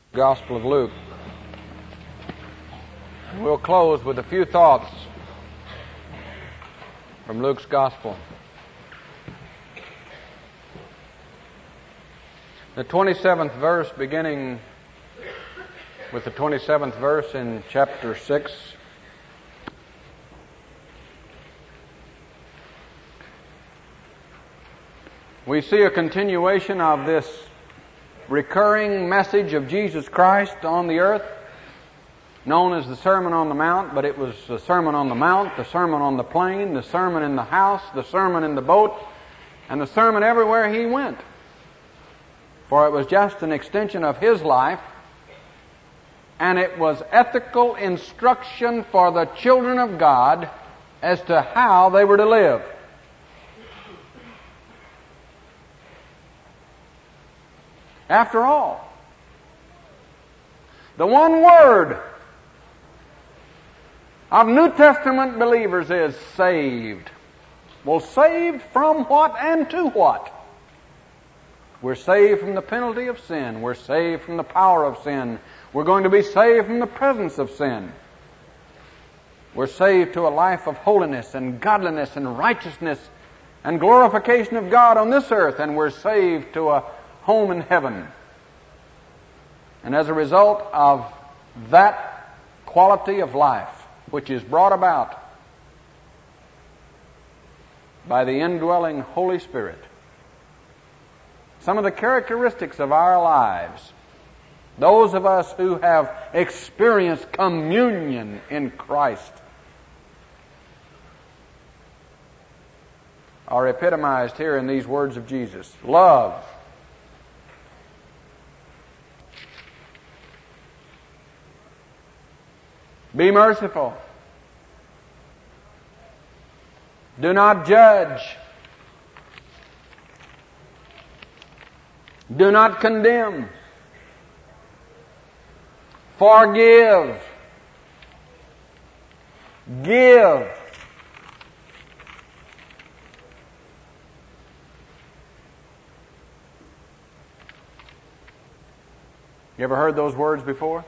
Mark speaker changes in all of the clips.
Speaker 1: Gospel of Luke. We'll close with a few thoughts from Luke's Gospel. The 27th verse, beginning with the 27th verse in chapter 6. We see a continuation of this recurring message of Jesus Christ on the earth, known as the Sermon on the Mount, but it was the Sermon on the Mount, the Sermon on the Plain, the Sermon in the house, the Sermon in the boat, and the sermon everywhere he went. For it was just an extension of his life, and it was ethical instruction for the children of God as to how they were to live. After all, the one word of New Testament believers is saved. Well, saved from what and to what? We're saved from the penalty of sin. We're saved from the power of sin. We're going to be saved from the presence of sin. We're saved to a life of holiness and godliness and righteousness and glorification of God on this earth, and we're saved to a home in heaven. And as a result of that quality of life, which is brought about by the indwelling Holy Spirit, some of the characteristics of our lives, those of us who have experienced communion in Christ, are epitomized here in these words of Jesus. Love, be merciful, do not judge, do not condemn, forgive, give. You ever heard those words before?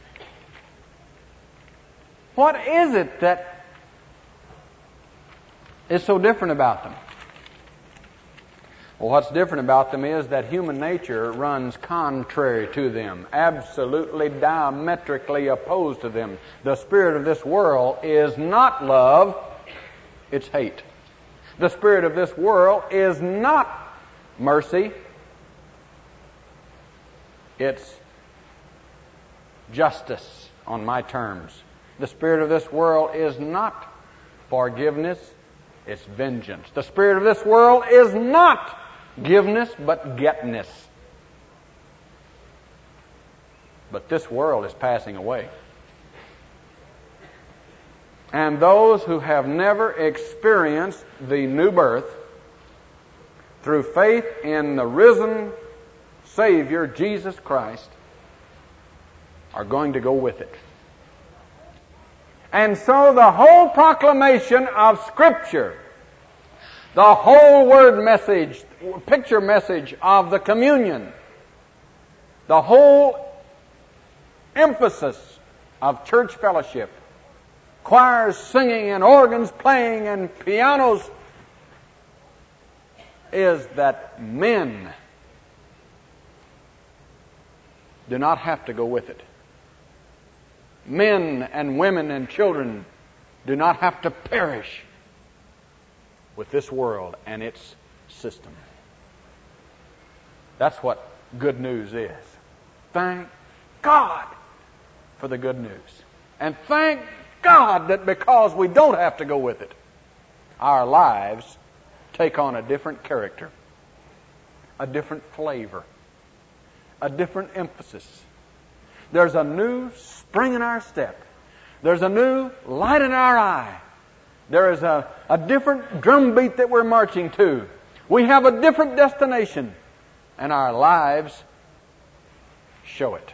Speaker 1: What is it that is so different about them? Well, what's different about them is that human nature runs contrary to them, absolutely diametrically opposed to them. The spirit of this world is not love, it's hate. The spirit of this world is not mercy, it's justice on my terms. The spirit of this world is not forgiveness, it's vengeance. The spirit of this world is not giveness, but getness. But this world is passing away. And those who have never experienced the new birth through faith in the risen Savior, Jesus Christ, are going to go with it. And so the whole proclamation of Scripture, the whole word message, picture message of the communion, the whole emphasis of church fellowship, choirs singing and organs playing and pianos, is that men do not have to go with it. Men and women and children do not have to perish with this world and its system. That's what good news is. Thank God for the good news. And thank God that because we don't have to go with it, our lives take on a different character, a different flavor, a different emphasis. There's a new spring in our step. There's a new light in our eye. There is a different drumbeat that we're marching to. We have a different destination, and our lives show it.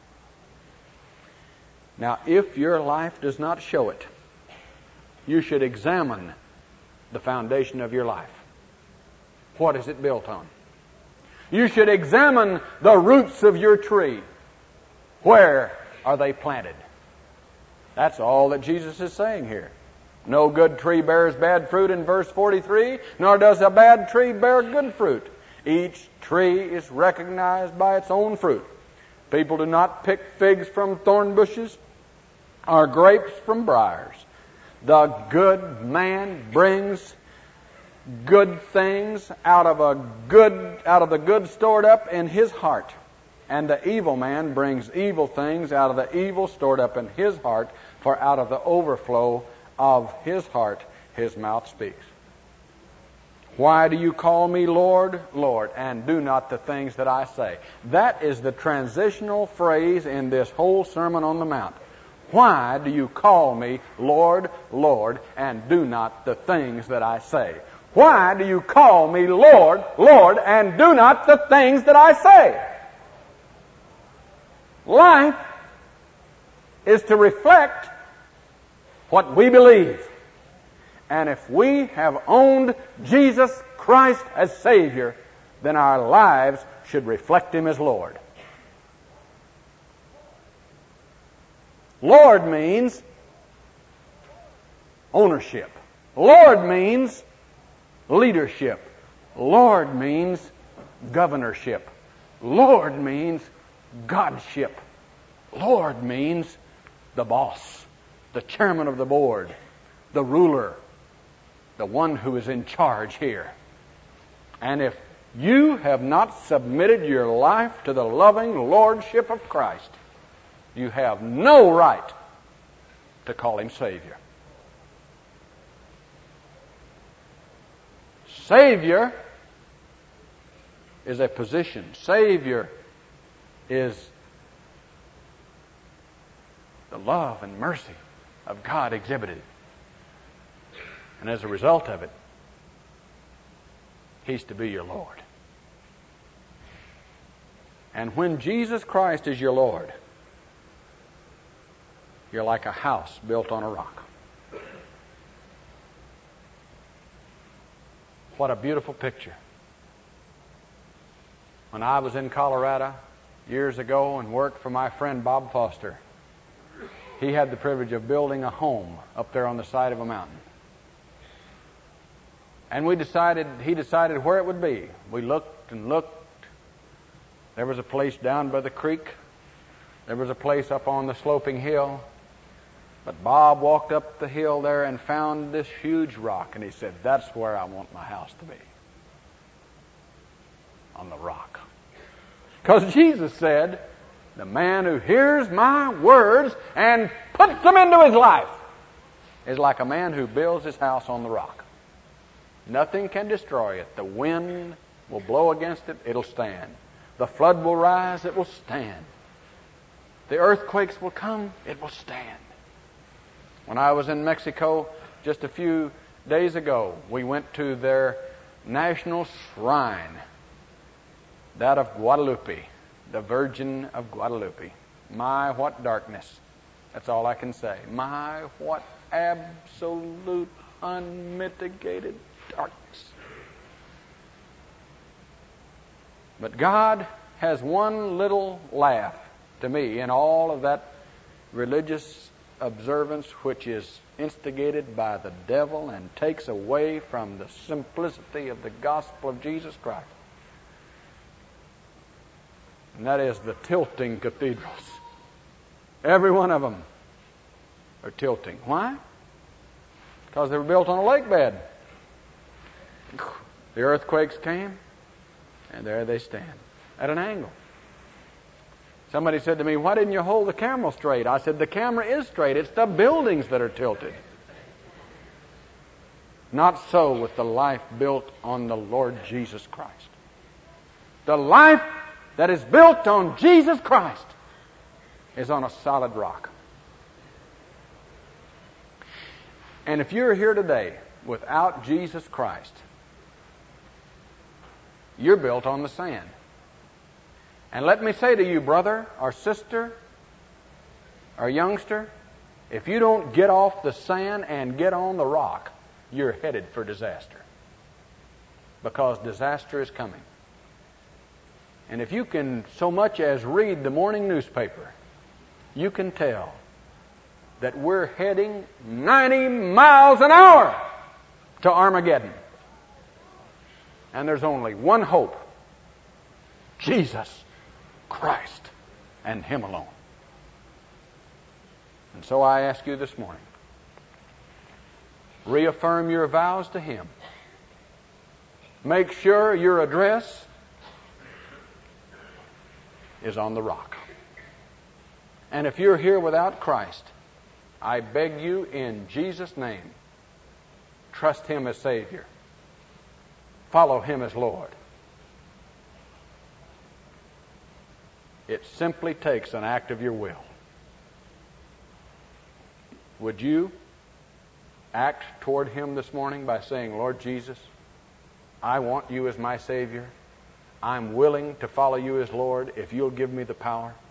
Speaker 1: Now, if your life does not show it, you should examine the foundation of your life. What is it built on? You should examine the roots of your tree. where are they planted? That's all that Jesus is saying here. No good tree bears bad fruit in verse 43, nor does a bad tree bear good fruit. Each tree is recognized by its own fruit. People do not pick figs from thorn bushes or grapes from briars. The good man brings good things out of the good stored up in his heart. And the evil man brings evil things out of the evil stored up in his heart, for out of the overflow of his heart his mouth speaks. Why do you call me Lord, Lord, and do not the things that I say? That is the transitional phrase in this whole Sermon on the Mount. Why do you call me Lord, Lord, and do not the things that I say? Why do you call me Lord, Lord, and do not the things that I say? Life is to reflect what we believe. And if we have owned Jesus Christ as Savior, then our lives should reflect Him as Lord. Lord means ownership. Lord means leadership. Lord means governorship. Lord means godship. Lord means the boss, the chairman of the board, the ruler, the one who is in charge here. And if you have not submitted your life to the loving lordship of Christ, you have no right to call Him Savior. Savior is a position. Savior is the love and mercy of God exhibited. And as a result of it, He's to be your Lord. And when Jesus Christ is your Lord, you're like a house built on a rock. What a beautiful picture. When I was in Colorado years ago and worked for my friend Bob Foster, he had the privilege of building a home up there on the side of a mountain. And he decided where it would be. We looked and looked. There was a place down by the creek. There was a place up on the sloping hill. But Bob walked up the hill there and found this huge rock, and he said, "That's where I want my house to be. On the rock." Because Jesus said, "The man who hears my words and puts them into his life is like a man who builds his house on the rock. Nothing can destroy it. The wind will blow against it, it'll stand. The flood will rise, it will stand. The earthquakes will come, it will stand." When I was in Mexico just a few days ago, we went to their national shrine, that of Guadalupe, the Virgin of Guadalupe. My, what darkness. That's all I can say. My, what absolute, unmitigated darkness. But God has one little laugh to me in all of that religious observance which is instigated by the devil and takes away from the simplicity of the gospel of Jesus Christ. And that is the tilting cathedrals. Every one of them are tilting. Why? Because they were built on a lake bed. The earthquakes came, and there they stand, at an angle. Somebody said to me, "Why didn't you hold the camera straight?" I said, "The camera is straight. It's the buildings that are tilted." Not so with the life built on the Lord Jesus Christ. The life that is built on Jesus Christ is on a solid rock. And if you're here today without Jesus Christ, you're built on the sand. And let me say to you, brother or sister or youngster, if you don't get off the sand and get on the rock, you're headed for disaster. Because disaster is coming. And if you can so much as read the morning newspaper, you can tell that we're heading 90 miles an hour to Armageddon. And there's only one hope: Jesus Christ and Him alone. And so I ask you this morning, reaffirm your vows to Him. Make sure your address is on the rock. And if you're here without Christ, I beg you in Jesus' name, trust Him as Savior. Follow Him as Lord. It simply takes an act of your will. Would you act toward Him this morning by saying, Lord Jesus, I want You as my Savior. I'm willing to follow You as Lord if You'll give me the power.